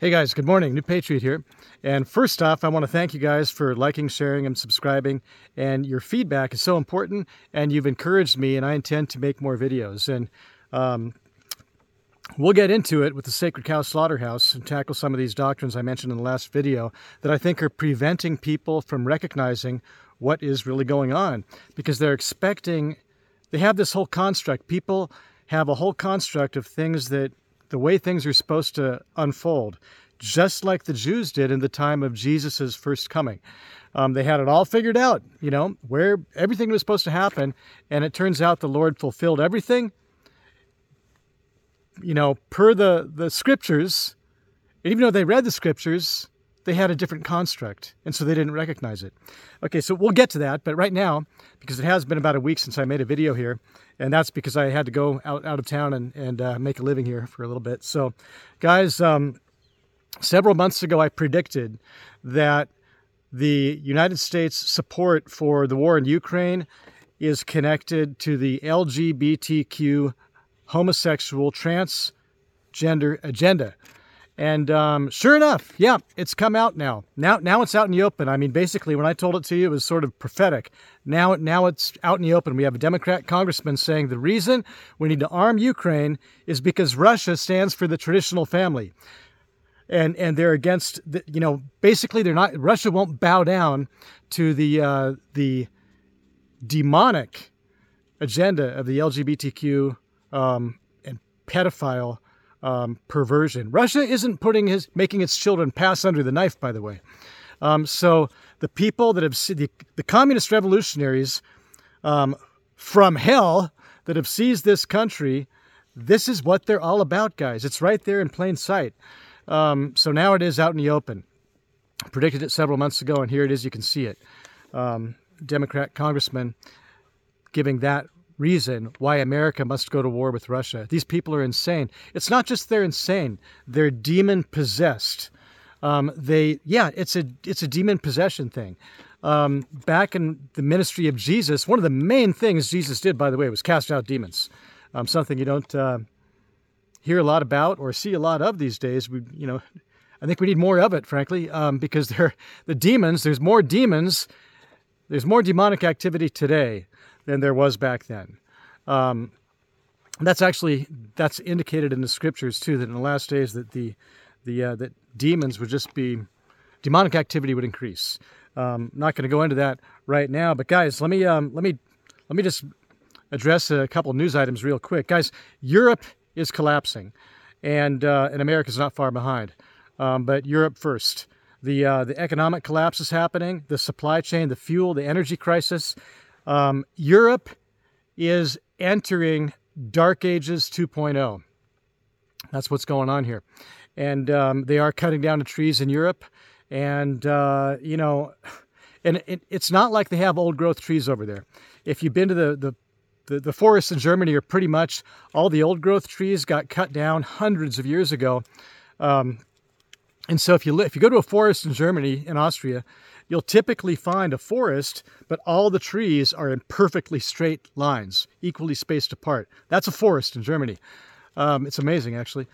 Hey guys, good morning. New Patriot here. And first off, I want to thank you guys for liking, sharing, and subscribing. And your feedback is so important, and you've encouraged me, and I intend to make more videos. And we'll get into it with the Sacred Cow Slaughterhouse and tackle some of these doctrines I mentioned in the last video that I think are preventing people from recognizing what is really going on. Because they have this whole construct. People have a whole construct of things that the way things are supposed to unfold, just like the Jews did in the time of Jesus's first coming. They had it all figured out, where everything was supposed to happen, and it turns out the Lord fulfilled everything, per the scriptures. And even though they read the scriptures, they had a different construct, and so they didn't recognize it. Okay, so we'll get to that, but right now, because it has been about a week since I made a video here, and that's because I had to go out of town and make a living here for a little bit. So, guys, several months ago, I predicted that the United States support for the war in Ukraine is connected to the LGBTQ homosexual transgender agenda. And sure enough, yeah, it's come out now. Now it's out in the open. I mean, basically, when I told it to you, it was sort of prophetic. Now it's out in the open. We have a Democrat congressman saying the reason we need to arm Ukraine is because Russia stands for the traditional family. And they're against, basically they're not, Russia won't bow down to the demonic agenda of the LGBTQ and pedophile perversion. Russia isn't making its children pass under the knife, by the way. So the people that have the communist revolutionaries from hell that have seized this country, this is what they're all about, guys. It's right there in plain sight. So now it is out in the open. I predicted it several months ago, and here it is. You can see it. Democrat congressman giving that reason why America must go to war with Russia. These people are insane. It's not just they're insane; they're demon possessed. It's a demon possession thing. Back in the ministry of Jesus, one of the main things Jesus did, by the way, was cast out demons. Something you don't hear a lot about or see a lot of these days. I think we need more of it, frankly, because the demons. There's more demons. There's more demonic activity today than there was back then. That's indicated in the scriptures too, that in the last days that that demons would just be, demonic activity would increase. Not going to go into that right now, but guys, let me just address a couple of news items real quick. Guys, Europe is collapsing, and America's not far behind. But Europe first. The economic collapse is happening, the supply chain, the fuel, the energy crisis. Europe is entering Dark Ages 2.0. That's what's going on here. And they are cutting down the trees in Europe. And, it's not like they have old growth trees over there. If you've been to the forests in Germany, are pretty much all the old growth trees got cut down hundreds of years ago. And so if you go to a forest in Germany, in Austria, you'll typically find a forest, but all the trees are in perfectly straight lines, equally spaced apart. That's a forest in Germany. It's amazing, actually.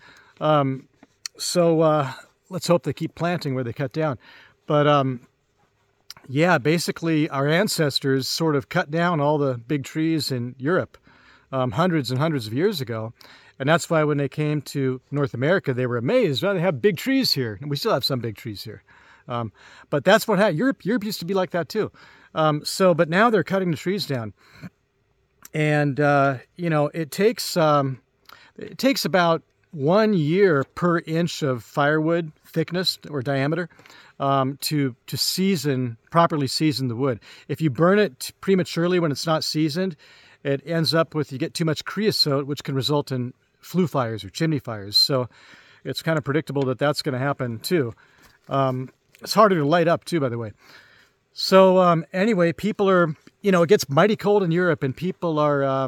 So let's hope they keep planting where they cut down. But basically our ancestors sort of cut down all the big trees in Europe hundreds and hundreds of years ago. And that's why when they came to North America, they were amazed. Well, they have big trees here. And we still have some big trees here. But that's what happened. Europe used to be like that too. But now they're cutting the trees down. And, it takes about 1 year per inch of firewood thickness or diameter to properly season the wood. If you burn it prematurely when it's not seasoned, it ends up with, you get too much creosote, which can result in flue fires or chimney fires. So it's kind of predictable that that's going to happen too. It's harder to light up too, by the way. So anyway, people are, it gets mighty cold in Europe, and people are,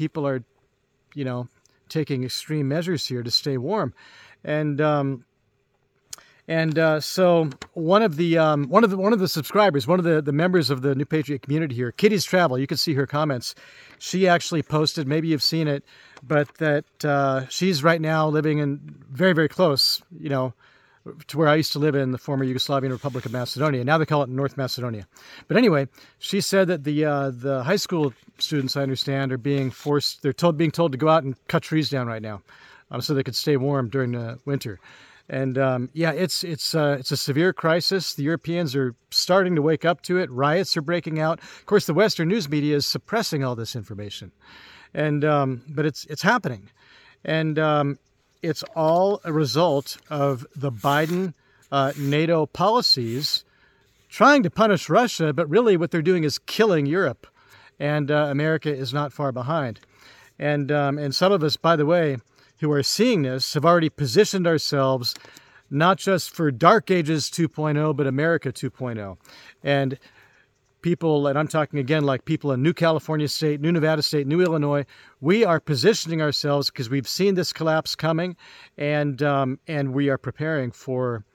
taking extreme measures here to stay warm. So one of the subscribers, one of the members of the New Patriot community here, Kitty's Travel, you can see her comments. She actually posted, maybe you've seen it, but that she's right now living in very, very close, to where I used to live in the former Yugoslavian Republic of Macedonia. Now they call it North Macedonia. But anyway, she said that the high school students, I understand, are being told to go out and cut trees down right now, so they could stay warm during the winter. And yeah, it's a severe crisis. The Europeans are starting to wake up to it. Riots are breaking out. Of course, the Western news media is suppressing all this information, and but it's happening, and it's all a result of the Biden NATO policies trying to punish Russia, but really what they're doing is killing Europe, and America is not far behind. And some of us, by the way, who are seeing this have already positioned ourselves not just for Dark Ages 2.0, but America 2.0. And people, and I'm talking again like people in New California State, New Nevada State, New Illinois, we are positioning ourselves because we've seen this collapse coming, and we are preparing for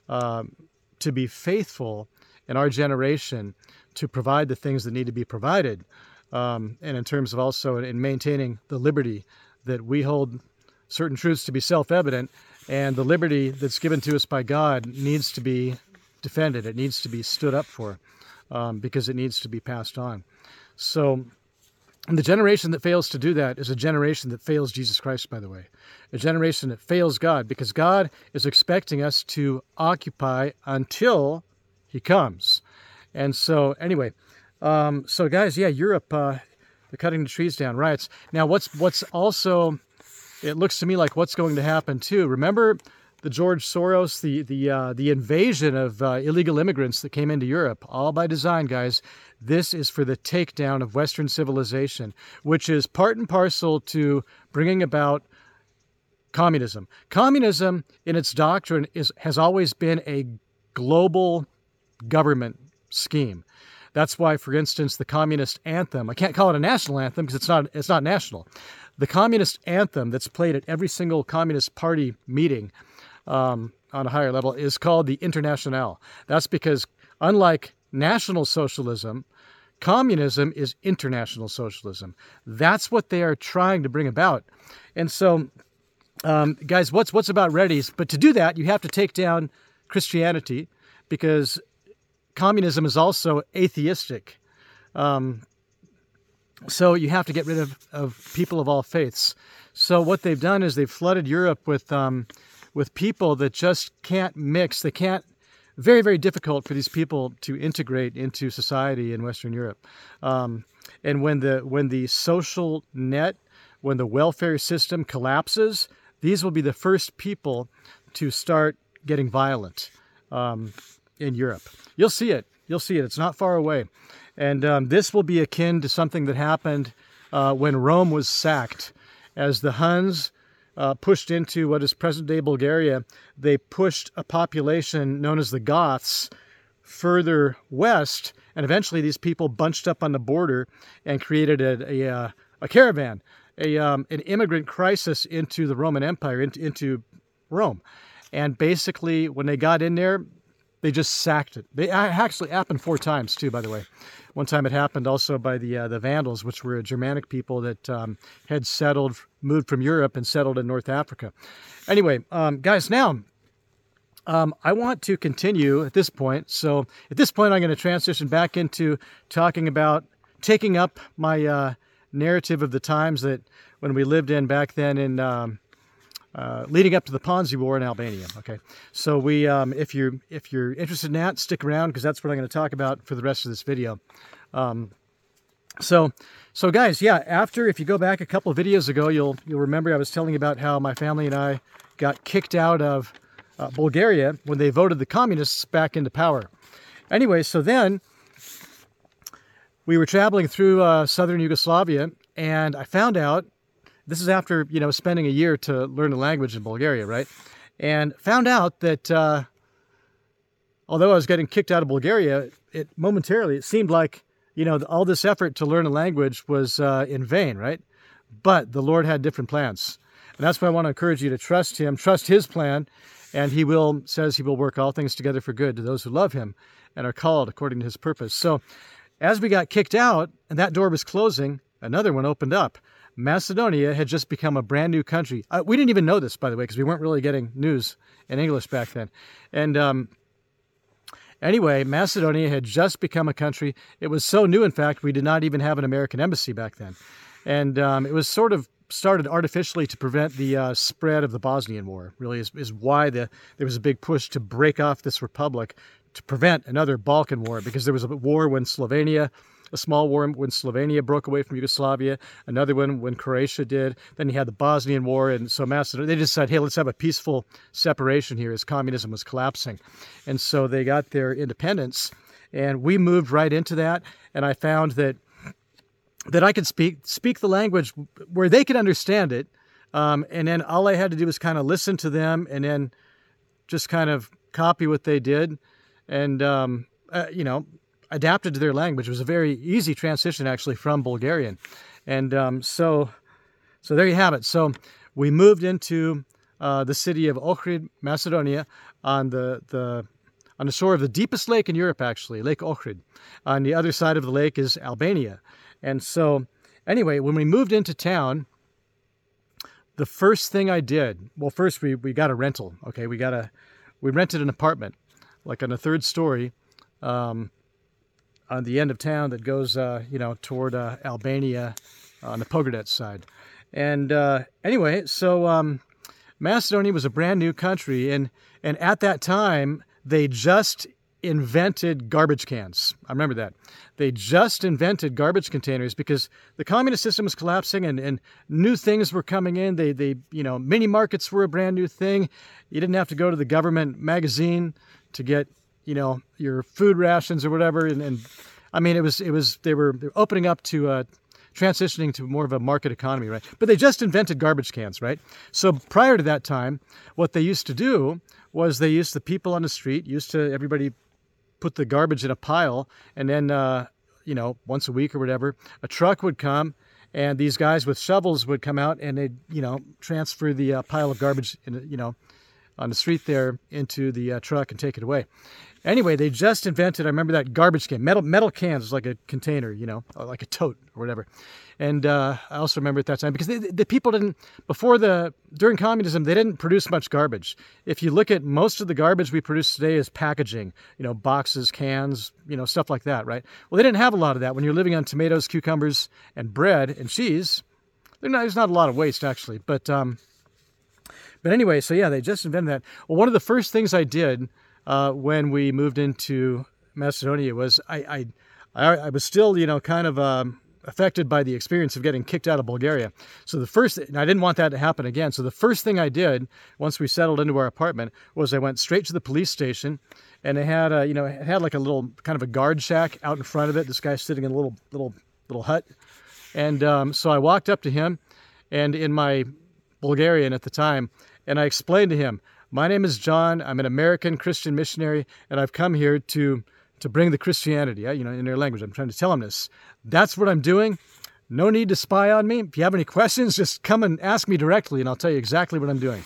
to be faithful in our generation to provide the things that need to be provided, and in terms of also in maintaining the liberty that we hold certain truths to be self-evident, and the liberty that's given to us by God needs to be defended. It needs to be stood up for. Because it needs to be passed on. So the generation that fails to do that is a generation that fails Jesus Christ, by the way. A generation that fails God, because God is expecting us to occupy until he comes. And so anyway, so guys, yeah, Europe, they're cutting the trees down, riots. Now what's also, it looks to me like what's going to happen too. Remember the George Soros, the invasion of illegal immigrants that came into Europe, all by design, guys. This is for the takedown of Western civilization, which is part and parcel to bringing about communism. Communism, in its doctrine, has always been a global government scheme. That's why, for instance, the communist anthem, I can't call it a national anthem because it's not national. The communist anthem that's played at every single Communist Party meeting on a higher level is called the Internationale. That's because, unlike National Socialism, communism is international socialism. That's what they are trying to bring about. And so, guys, what's about ready? But to do that, you have to take down Christianity, because communism is also atheistic. So you have to get rid of people of all faiths. So what they've done is they've flooded Europe with people that just can't mix. They can't. Very, very difficult for these people to integrate into society in Western Europe. And when the social net, when the welfare system collapses, these will be the first people to start getting violent in Europe. You'll see it. You'll see it. It's not far away. And this will be akin to something that happened when Rome was sacked. As the Huns pushed into what is present-day Bulgaria, they pushed a population known as the Goths further west, and eventually these people bunched up on the border and created a caravan, an immigrant crisis into the Roman Empire, into Rome. And basically, when they got in there, they just sacked it. It actually happened 4 times, too, by the way. One time it happened also by the Vandals, which were a Germanic people that had moved from Europe and settled in North Africa. Anyway, guys, now I want to continue at this point. So at this point, I'm going to transition back into talking about taking up my narrative of the times that when we lived in back then in leading up to the Ponzi War in Albania. Okay, so we, if you're interested in that, stick around because that's what I'm going to talk about for the rest of this video. So guys, yeah. After, if you go back a couple of videos ago, you'll remember I was telling you about how my family and I got kicked out of Bulgaria when they voted the communists back into power. Anyway, so then we were traveling through southern Yugoslavia, and I found out. This is after, spending a year to learn the language in Bulgaria, right? And found out that although I was getting kicked out of Bulgaria, it seemed like, all this effort to learn a language was in vain, right? But the Lord had different plans. And that's why I want to encourage you to trust him, trust his plan, and he says he will work all things together for good to those who love him and are called according to his purpose. So as we got kicked out and that door was closing, another one opened up. Macedonia had just become a brand new country. We didn't even know this, by the way, because we weren't really getting news in English back then. And anyway, Macedonia had just become a country. It was so new, in fact, we did not even have an American embassy back then. And it was sort of started artificially to prevent the spread of the Bosnian War, really is why there was a big push to break off this republic to prevent another Balkan War, because there was a war when a small war when Slovenia broke away from Yugoslavia, another one when Croatia did. Then you had the Bosnian War, and so Macedonia, they just said, hey, let's have a peaceful separation here as communism was collapsing. And so they got their independence, and we moved right into that, and I found that I could speak the language where they could understand it, and then all I had to do was kind of listen to them and then just kind of copy what they did and, adapted to their language. It was a very easy transition, actually, from Bulgarian. And so there you have it. So we moved into the city of Ohrid, Macedonia, on the shore of the deepest lake in Europe, actually, Lake Ohrid. On the other side of the lake is Albania. And so anyway, when we moved into town, the first thing I did, well, first we got a rental. Okay, we rented an apartment, like on the third story, on the end of town that goes, toward Albania on the Pogradec side. And anyway, so Macedonia was a brand new country, and at that time, they just invented garbage cans. I remember that. They just invented garbage containers because the communist system was collapsing and new things were coming in. They mini markets were a brand new thing. You didn't have to go to the government magazine to get, your food rations or whatever. And I mean, they were opening up to transitioning to more of a market economy, right? But they just invented garbage cans, right? So prior to that time, what they used to do was the people on the street everybody put the garbage in a pile, and then, once a week or whatever, a truck would come, and these guys with shovels would come out, and they'd, transfer the pile of garbage, on the street there into the truck and take it away. Anyway, they just invented, I remember that garbage can, metal cans, like a container, like a tote or whatever. And I also remember at that time, because the people during communism, they didn't produce much garbage. If you look at most of the garbage we produce today is packaging, boxes, cans, stuff like that, right? Well, they didn't have a lot of that. When you're living on tomatoes, cucumbers, and bread and cheese, there's not a lot of waste, actually. But anyway, so yeah, they just invented that. Well, one of the first things I did when we moved into Macedonia was I was still, kind of affected by the experience of getting kicked out of Bulgaria. So and I didn't want that to happen again. So the first thing I did once we settled into our apartment was I went straight to the police station, and it had it had like a little kind of a guard shack out in front of it. This guy sitting in a little hut. And so I walked up to him, and in my Bulgarian at the time, and I explained to him, my name is John. I'm an American Christian missionary, and I've come here to bring the Christianity, in their language. I'm trying to tell them this. That's what I'm doing. No need to spy on me. If you have any questions, just come and ask me directly, and I'll tell you exactly what I'm doing.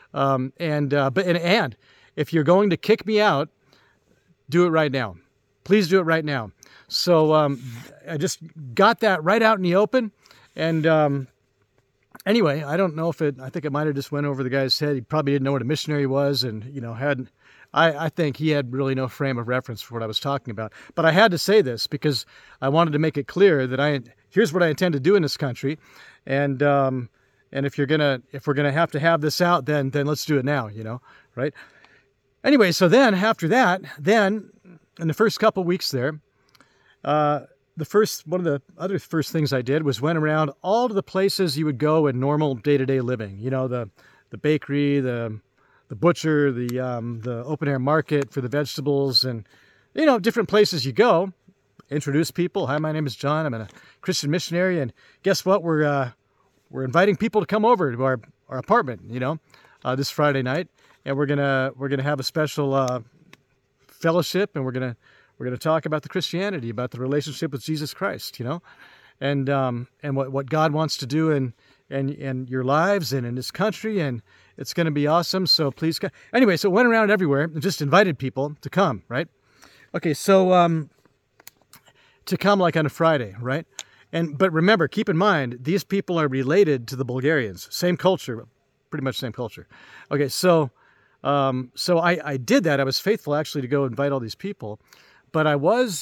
And if you're going to kick me out, do it right now. Please do it right now. So I just got that right out in the open, and anyway, I don't know I think it might have just went over the guy's head. He probably didn't know what a missionary was, and, I think he had really no frame of reference for what I was talking about. But I had to say this because I wanted to make it clear that here's what I intend to do in this country. And if we're gonna have this out, then let's do it now, right? Anyway, so then after that, in the first couple weeks there, one of the other first things I did was went around all to the places you would go in normal day-to-day living. The bakery, the butcher, the open-air market for the vegetables, and, different places you go. Introduce people. Hi, my name is John. I'm a Christian missionary, and guess what? We're inviting people to come over to our apartment, this Friday night, and we're gonna have a special fellowship, and we're gonna talk about the Christianity, about the relationship with Jesus Christ, and what God wants to do in your lives and in this country, and it's going to be awesome. So please come. Anyway, so it went around everywhere and just invited people to come, right? Okay, so to come like on a Friday, right? But remember, keep in mind, these people are related to the Bulgarians. Same culture, pretty much same culture. Okay, so I did that. I was faithful actually to go invite all these people. But I was,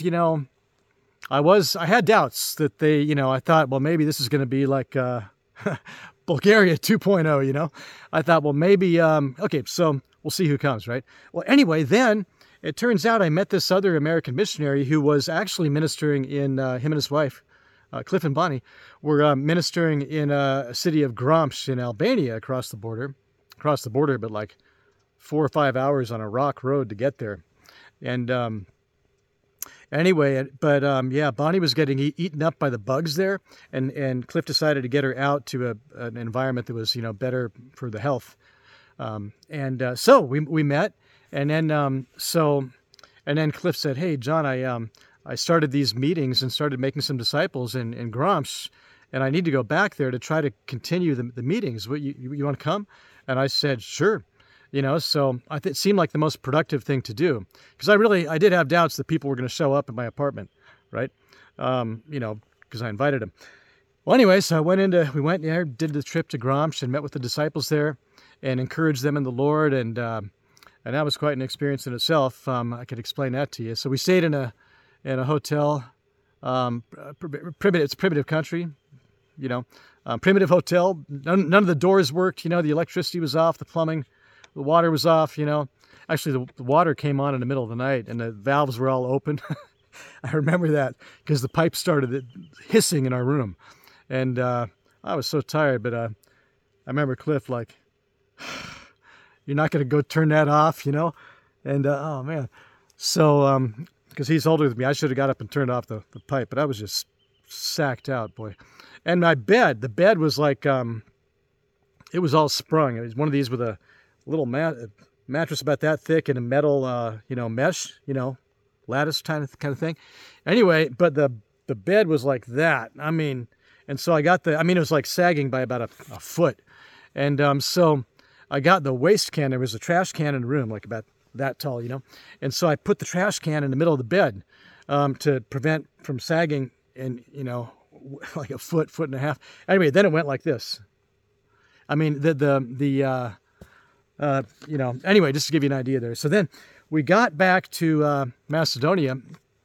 I had doubts that they, I thought, well, maybe this is going to be like Bulgaria 2.0, I thought, well, maybe, okay, so we'll see who comes, right? Well, anyway, then it turns out I met this other American missionary who was actually ministering in, him and his wife, Cliff and Bonnie, were ministering in a city of Gromsh in Albania across the border, but like 4 or 5 hours on a rock road to get there. And anyway, but yeah, Bonnie was getting eaten up by the bugs there, and Cliff decided to get her out to an environment that was, better for the health. So we met, and then Cliff said, "Hey, John, I started these meetings and started making some disciples in Gromsh, and I need to go back there to try to continue the meetings. What, you want to come?" And I said, "Sure." So it seemed like the most productive thing to do, because I did have doubts that people were going to show up at my apartment, right? Because I invited them. Well, anyway, so we went there, did the trip to Gromsh and met with the disciples there and encouraged them in the Lord. And that was quite an experience in itself. I could explain that to you. So we stayed in a hotel, it's a primitive country, primitive hotel. None of the doors worked, the electricity was off, the plumbing, the water was off, Actually, the water came on in the middle of the night and the valves were all open. I remember that because the pipe started hissing in our room. And I was so tired, but I remember Cliff like, "You're not going to go turn that off, And, oh, man. So, because he's older than me, I should have got up and turned off the pipe, but I was just sacked out, boy. And the bed was like, it was all sprung. It was one of these with a little mattress about that thick and a metal, mesh, lattice kind of thing. Anyway, but the bed was like that. I mean, and so I got it was like sagging by about a foot. And so I got the waste can. There was a trash can in the room, like about that tall, And so I put the trash can in the middle of the bed to prevent from sagging and, like a foot and a half. Anyway, then it went like this. I mean, anyway, just to give you an idea there. So then we got back to Macedonia,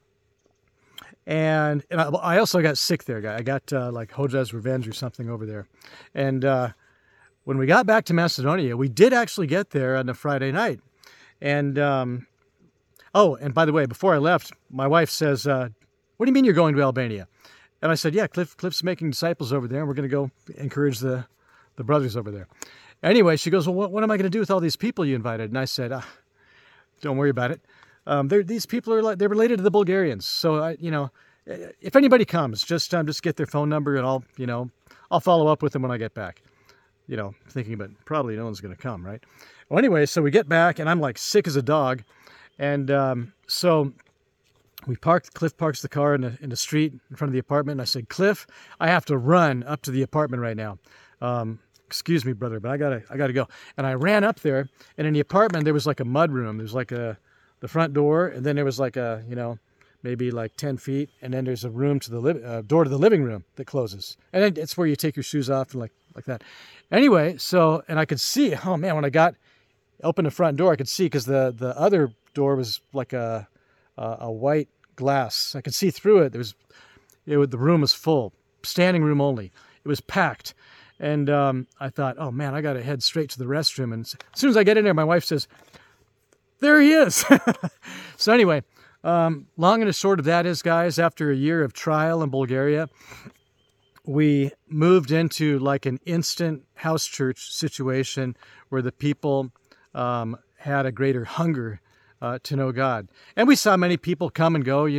and I also got sick there. I got like Hoja's revenge or something over there. And when we got back to Macedonia, we did actually get there on a Friday night. And, and by the way, before I left, my wife says, "What do you mean you're going to Albania?" And I said, "Yeah, Cliff's making disciples over there, and we're going to go encourage the brothers over there." Anyway, she goes, "Well, what am I going to do with all these people you invited?" And I said, "Don't worry about it. These people are they're related to the Bulgarians. So, if anybody comes, just get their phone number, and I'll follow up with them when I get back." Thinking about probably no one's going to come, right? Well, anyway, so we get back, and I'm like sick as a dog, and so Cliff parks the car in the street in front of the apartment, and I said, "Cliff, I have to run up to the apartment right now. Excuse me, brother, but I gotta go." And I ran up there, and in the apartment there was like a mud room. There was like the front door, and then there was like a maybe like 10 feet, and then there's a room to the door to the living room that closes, and then it's where you take your shoes off and like that. Anyway, so and I could see, oh man, when I opened the front door, I could see because the other door was like a white glass. I could see through it. The room was full, standing room only. It was packed. And I thought, oh man, I got to head straight to the restroom. And as soon as I get in there, my wife says, "There he is." So anyway, long and the short of that is, guys, after a year of trial in Bulgaria, we moved into like an instant house church situation where the people had a greater hunger to know God. And we saw many people come and go,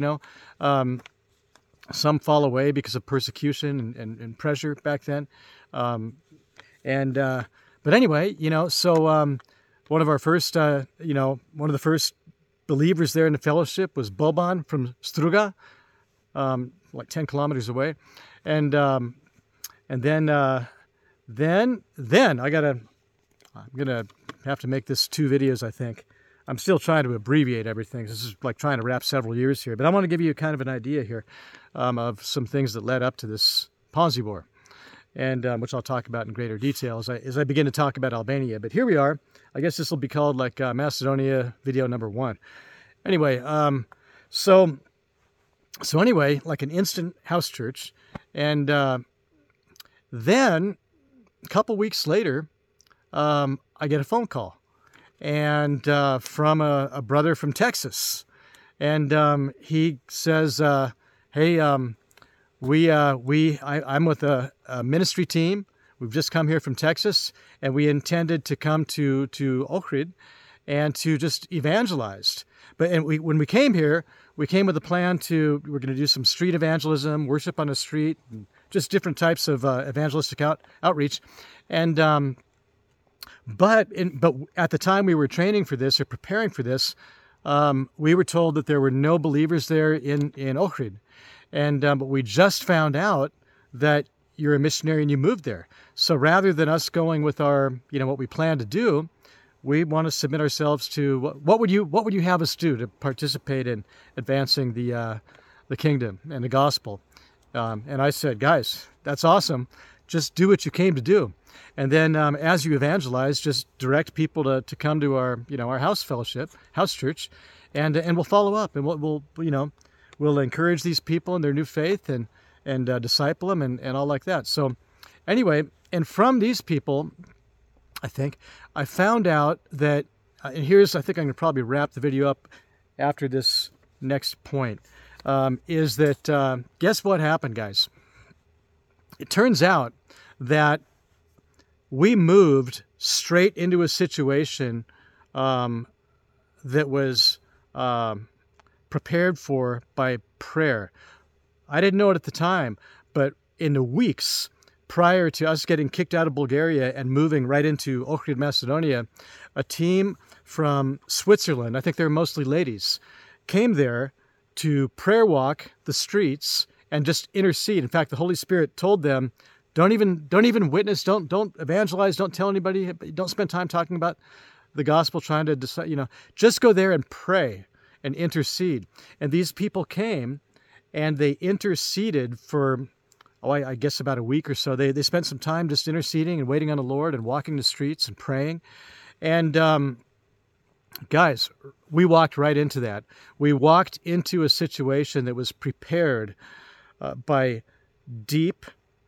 some fall away because of persecution and pressure back then. But anyway, so one of our first, one of the first believers there in the fellowship was Boban from Struga, like 10 kilometers away. And then I'm going to have to make this 2 videos, I think. I'm still trying to abbreviate everything. This is like trying to wrap several years here, but I want to give you kind of an idea here of some things that led up to this Ponzi war, and which I'll talk about in greater detail as I begin to talk about Albania. But here we are. I guess this will be called like Macedonia video number 1. Anyway, so anyway, like an instant house church, and then a couple weeks later, I get a phone call, and from a brother from Texas, and he says, "Hey, I'm with a ministry team. We've just come here from Texas, and we intended to come to Ohrid and to just evangelize. But when we came here, we came with a plan we're going to do some street evangelism, worship on the street, and just different types of evangelistic outreach. And but at the time we were training for this or preparing for this, we were told that there were no believers there in Ohrid, and but we just found out that you're a missionary and you moved there. So rather than us going with our, what we plan to do, we want to submit ourselves to what would you have us do to participate in advancing the kingdom and the gospel?" And I said, "Guys, that's awesome. Just do what you came to do, and then as you evangelize, just direct people to come to our our house fellowship, house church, and we'll follow up, and we'll encourage these people in their new faith and disciple them and all like that." So anyway, and from these people, I think I found out that, and I think I'm going to probably wrap the video up after this next point, is that guess what happened, guys? It turns out that we moved straight into a situation that was prepared for by prayer. I didn't know it at the time, but in the weeks prior to us getting kicked out of Bulgaria and moving right into Ohrid, Macedonia, a team from Switzerland, I think they were mostly ladies, came there to prayer walk the streets and just intercede. In fact, the Holy Spirit told them, don't even witness, don't evangelize, don't tell anybody, don't spend time talking about the gospel, trying to decide, just go there and pray and intercede. And these people came and they interceded for, I guess about a week or so. They spent some time just interceding and waiting on the Lord and walking the streets and praying. And guys, we walked right into that. We walked into a situation that was prepared by deep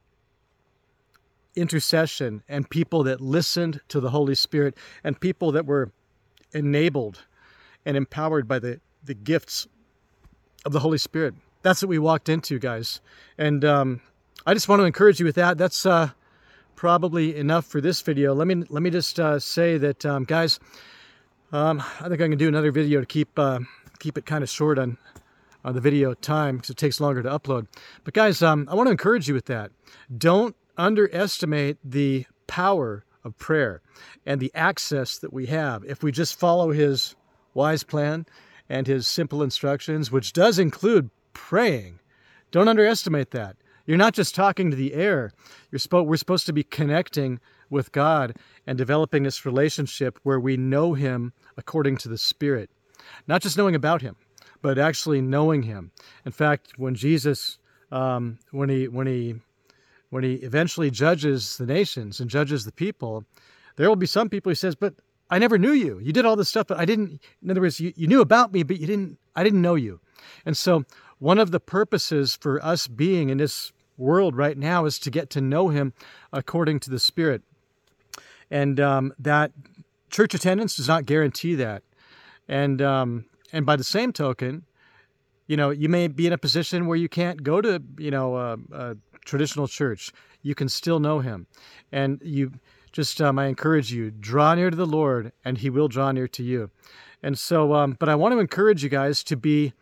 intercession and people that listened to the Holy Spirit and people that were enabled and empowered by the gifts of the Holy Spirit. That's what we walked into, guys. And I just want to encourage you with that. That's probably enough for this video. Let me just say that, guys, I think I can do another video to keep it kind of short on the video time because it takes longer to upload. But guys, I want to encourage you with that. Don't underestimate the power of prayer and the access that we have if we just follow His wise plan and His simple instructions, which does include praying. Don't underestimate that. You're not just talking to the air. We're supposed to be connecting with God and developing this relationship where we know Him according to the Spirit. Not just knowing about Him, but actually knowing Him. In fact, when Jesus, when he eventually judges the nations and judges the people, there will be some people He says, "But I never knew you. You did all this stuff, but I didn't." In other words, you knew about me, but I didn't know you. And so one of the purposes for us being in this world right now is to get to know Him according to the Spirit. And that church attendance does not guarantee that. And by the same token, you may be in a position where you can't go to, a traditional church. You can still know Him. And you just, I encourage you, draw near to the Lord and He will draw near to you. And so, but I want to encourage you guys to be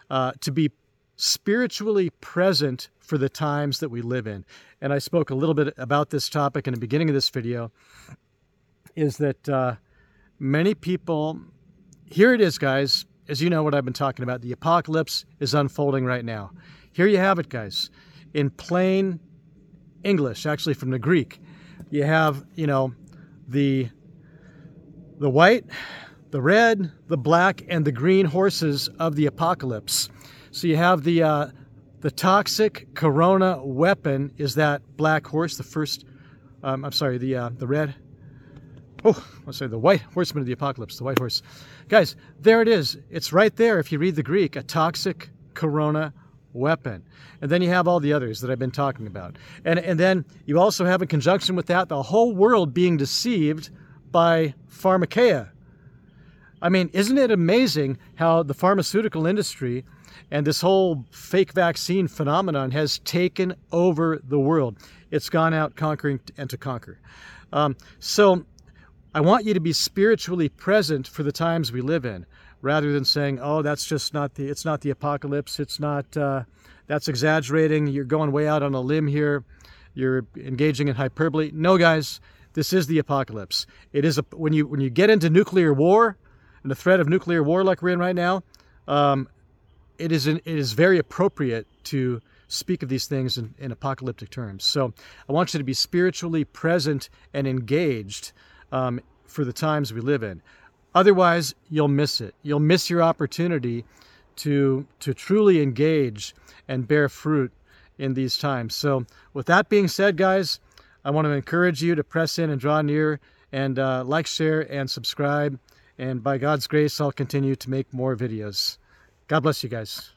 spiritually present for the times that we live in. And I spoke a little bit about this topic in the beginning of this video, is that many people, here it is, guys, as you know what I've been talking about, the apocalypse is unfolding right now. Here you have it, guys, in plain English, actually from the Greek. You have, the white, the red, the black, and the green horses of the apocalypse. So you have the toxic corona weapon is that black horse, the first, the red, the white horseman of the apocalypse, the white horse. Guys, there it is. It's right there if you read the Greek, a toxic corona weapon. And then you have all the others that I've been talking about. And then you also have in conjunction with that, the whole world being deceived by pharmakeia. I mean, isn't it amazing how the pharmaceutical industry and this whole fake vaccine phenomenon has taken over the world? It's gone out conquering and to conquer. So I want you to be spiritually present for the times we live in, rather than saying, oh, it's not the apocalypse. It's not, that's exaggerating. You're going way out on a limb here. You're engaging in hyperbole. No, guys, this is the apocalypse. It is when you get into nuclear war and the threat of nuclear war like we're in right now, it is very appropriate to speak of these things in apocalyptic terms. So I want you to be spiritually present and engaged for the times we live in. Otherwise, you'll miss it. You'll miss your opportunity to truly engage and bear fruit in these times. So with that being said, guys, I want to encourage you to press in and draw near and like, share, and subscribe. And by God's grace, I'll continue to make more videos. God bless you guys.